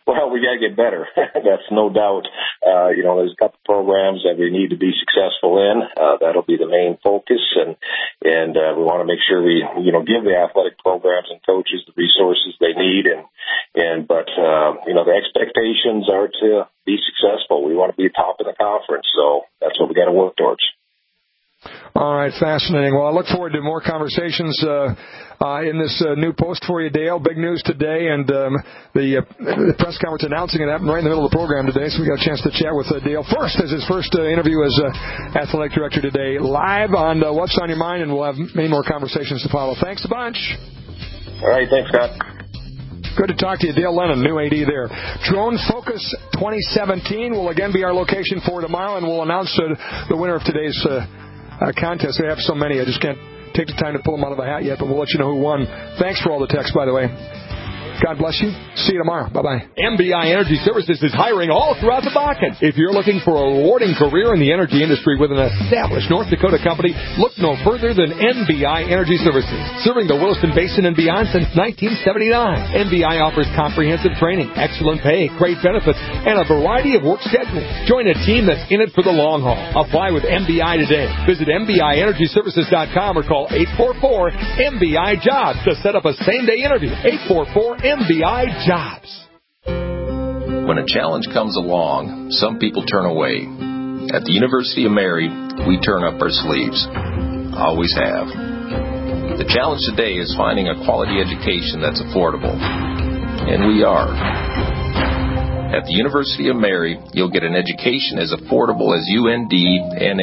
Well, we got to get better. That's no doubt. There's a couple programs that we need to be successful in. That'll be the main focus, and we want to make sure we, give the athletic programs and coaches the resources they need, but the expectations are to be successful. We want to be top in the conference, so that's what we got to work towards. All right, fascinating. Well, I look forward to more conversations in this new post for you, Dale. Big news today, and the press conference announcing it happened right in the middle of the program today, so we got a chance to chat with Dale first as his first interview as athletic director today, live on What's on Your Mind, and we'll have many more conversations to follow. Thanks a bunch. All right, thanks, Scott. Good to talk to you, Dale Lennon, new AD there. Drone Focus 2017 will again be our location for tomorrow, and we'll announce the winner of today's contest. They have so many, I just can't take the time to pull them out of the hat yet, but we'll let you know who won. Thanks for all the texts, by the way. God bless you. See you tomorrow. Bye-bye. MBI Energy Services is hiring all throughout the Bakken. If you're looking for a rewarding career in the energy industry with an established North Dakota company, look no further than MBI Energy Services. Serving the Williston Basin and beyond since 1979. MBI offers comprehensive training, excellent pay, great benefits, and a variety of work schedules. Join a team that's in it for the long haul. Apply with MBI today. Visit MBIEnergyServices.com or call 844-MBI-JOBS to set up a same-day interview. 844-MBI Jobs. When a challenge comes along, some people turn away. At the University of Mary, we turn up our sleeves. Always have. The challenge today is finding a quality education that's affordable. And we are. At the University of Mary, you'll get an education as affordable as UND and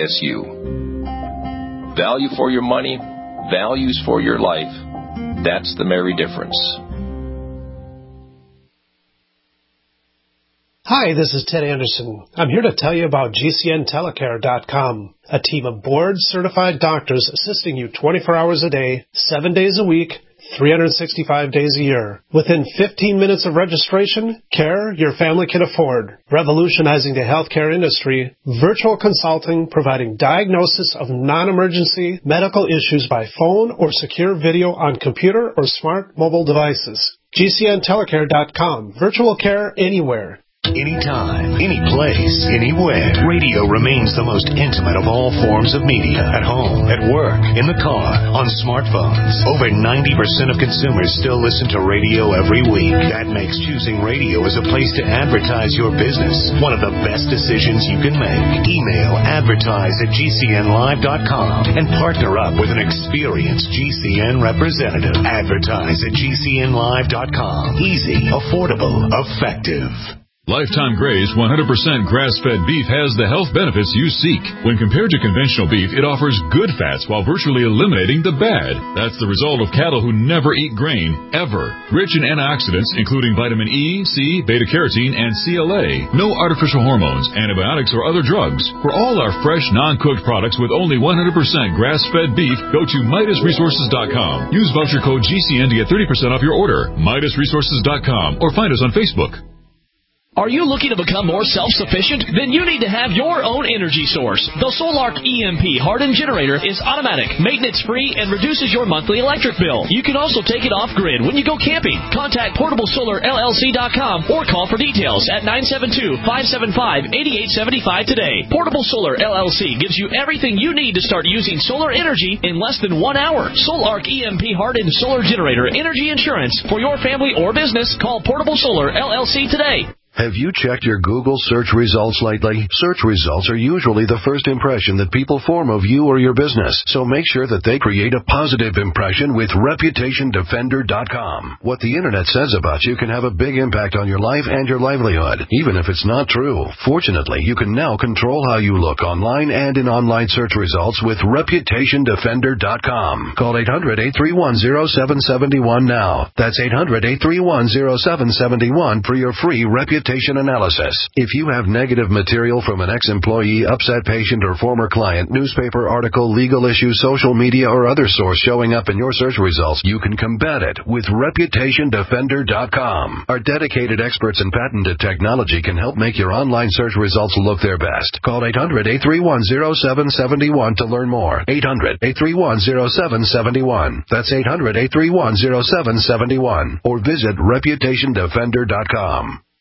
NDSU. Value for your money, values for your life. That's the Mary difference. Hi, this is Ted Anderson. I'm here to tell you about GCNtelecare.com, a team of board-certified doctors assisting you 24 hours a day, 7 days a week, 365 days a year. Within 15 minutes of registration, care your family can afford. Revolutionizing the healthcare industry, virtual consulting providing diagnosis of non-emergency medical issues by phone or secure video on computer or smart mobile devices. GCNtelecare.com. Virtual care anywhere. Anytime, any place, anywhere. Radio remains the most intimate of all forms of media. At home, at work, in the car, on smartphones. Over 90% of consumers still listen to radio every week. That makes choosing radio as a place to advertise your business one of the best decisions you can make. Email advertise@gcnlive.com and partner up with an experienced GCN representative. Advertise at gcnlive.com. Easy, affordable, effective. Lifetime Gray's 100% grass-fed beef has the health benefits you seek. When compared to conventional beef, it offers good fats while virtually eliminating the bad. That's the result of cattle who never eat grain, ever. Rich in antioxidants, including vitamin E, C, beta-carotene, and CLA. No artificial hormones, antibiotics, or other drugs. For all our fresh, non-cooked products with only 100% grass-fed beef, go to MidasResources.com. Use voucher code GCN to get 30% off your order. MidasResources.com or find us on Facebook. Are you looking to become more self-sufficient? Then you need to have your own energy source. The Solark EMP hardened generator is automatic, maintenance-free, and reduces your monthly electric bill. You can also take it off-grid when you go camping. Contact PortableSolarLLC.com or call for details at 972-575-8875 today. Portable Solar LLC gives you everything you need to start using solar energy in less than 1 hour. Solark EMP hardened solar generator energy insurance for your family or business. Call Portable Solar LLC today. Have you checked your Google search results lately? Search results are usually the first impression that people form of you or your business, so make sure that they create a positive impression with ReputationDefender.com. What the Internet says about you can have a big impact on your life and your livelihood, even if it's not true. Fortunately, you can now control how you look online and in online search results with ReputationDefender.com. Call 800-831-0771 now. That's 800-831-0771 for your free Reputation reputation analysis. If you have negative material from an ex-employee, upset patient, or former client, newspaper article, legal issue, social media, or other source showing up in your search results, you can combat it with ReputationDefender.com. Our dedicated experts in patented technology can help make your online search results look their best. Call 800-831-0771 to learn more. 800-831-0771. That's 800-831-0771. Or visit ReputationDefender.com.